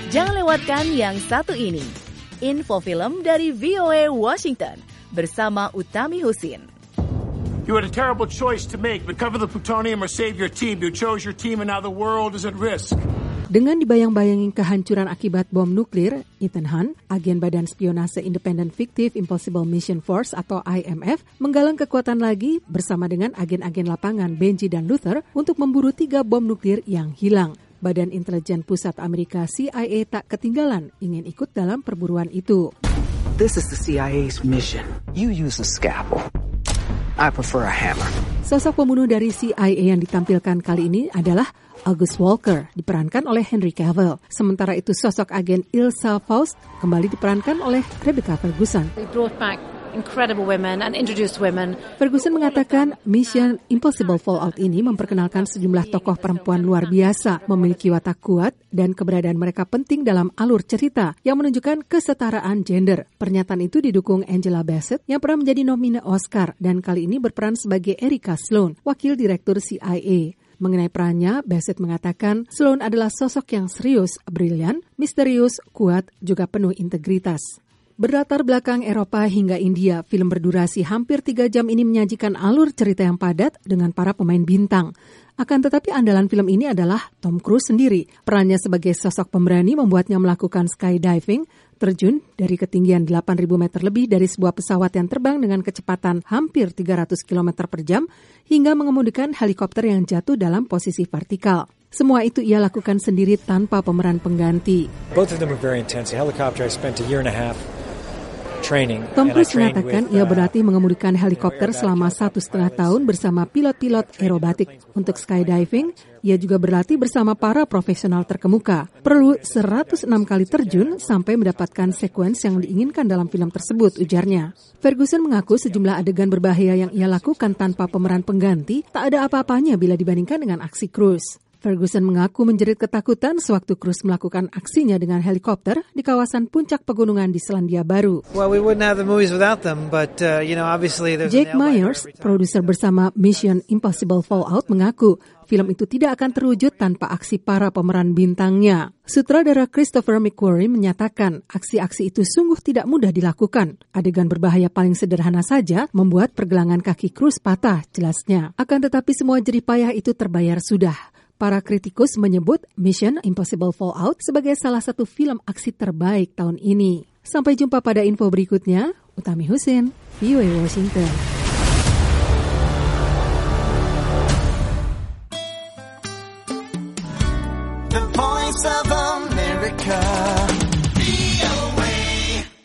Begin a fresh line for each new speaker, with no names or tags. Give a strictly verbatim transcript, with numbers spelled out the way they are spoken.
Jangan lewatkan yang satu ini. Info film dari V O A Washington bersama Utami Husin.
You had a terrible choice to make, recover the plutonium or save your team. You chose your team and now the world is at risk.
Dengan dibayang-bayangi kehancuran akibat bom nuklir, Ethan Hunt, agen Badan Spionase Independen Fiktif Impossible Mission Force atau I M F, menggalang kekuatan lagi bersama dengan agen-agen lapangan Benji dan Luther untuk memburu tiga bom nuklir yang hilang. Badan Intelijen Pusat Amerika C I A tak ketinggalan ingin ikut dalam perburuan itu.
This is the C I A's mission. You use a scalpel. I prefer a hammer.
Sosok pembunuh dari C I A yang ditampilkan kali ini adalah August Walker, diperankan oleh Henry Cavill. Sementara itu sosok agen Ilsa Faust kembali diperankan oleh Rebecca Ferguson.
We brought back incredible women and introduced women.
Ferguson mengatakan Mission Impossible Fallout ini memperkenalkan sejumlah tokoh perempuan luar biasa, memiliki watak kuat dan keberadaan mereka penting dalam alur cerita yang menunjukkan kesetaraan gender. Pernyataan itu didukung Angela Bassett yang pernah menjadi nomine Oscar dan kali ini berperan sebagai Erica Sloan, wakil direktur C I A. Mengenai perannya, Bassett mengatakan Sloan adalah sosok yang serius, brilian, misterius, kuat, juga penuh integritas. Berlatar belakang Eropa hingga India, film berdurasi hampir tiga jam ini menyajikan alur cerita yang padat dengan para pemain bintang. Akan tetapi andalan film ini adalah Tom Cruise sendiri. Perannya sebagai sosok pemberani membuatnya melakukan skydiving, terjun dari ketinggian delapan ribu meter lebih dari sebuah pesawat yang terbang dengan kecepatan hampir tiga ratus kilometer per jam, hingga mengemudikan helikopter yang jatuh dalam posisi vertikal. Semua itu ia lakukan sendiri tanpa pemeran pengganti.
Both of them were very intense. The helicopter I spent a year and a half.
Tom Cruise mengatakan ia berlatih mengemudikan helikopter selama satu setengah tahun bersama pilot-pilot aerobatik. Untuk skydiving, ia juga berlatih bersama para profesional terkemuka. Perlu seratus enam kali terjun sampai mendapatkan sekuens yang diinginkan dalam film tersebut, ujarnya. Ferguson mengaku sejumlah adegan berbahaya yang ia lakukan tanpa pemeran pengganti tak ada apa-apanya bila dibandingkan dengan aksi Cruise. Ferguson mengaku menjerit ketakutan sewaktu Cruise melakukan aksinya dengan helikopter di kawasan puncak pegunungan di Selandia Baru.
Well, we wouldn't have the movies without them, but uh, you know, obviously there's
Jake Myers, produser bersama Mission Impossible Fallout, mengaku film itu tidak akan terwujud tanpa aksi para pemeran bintangnya. Sutradara Christopher McQuarrie menyatakan aksi-aksi itu sungguh tidak mudah dilakukan. Adegan berbahaya paling sederhana saja membuat pergelangan kaki Cruise patah, jelasnya. Akan tetapi semua jerih payah itu terbayar sudah. Para kritikus menyebut Mission Impossible Fallout sebagai salah satu film aksi terbaik tahun ini. Sampai jumpa pada info berikutnya. Utami Husin, V O A Washington.
The Voice of America.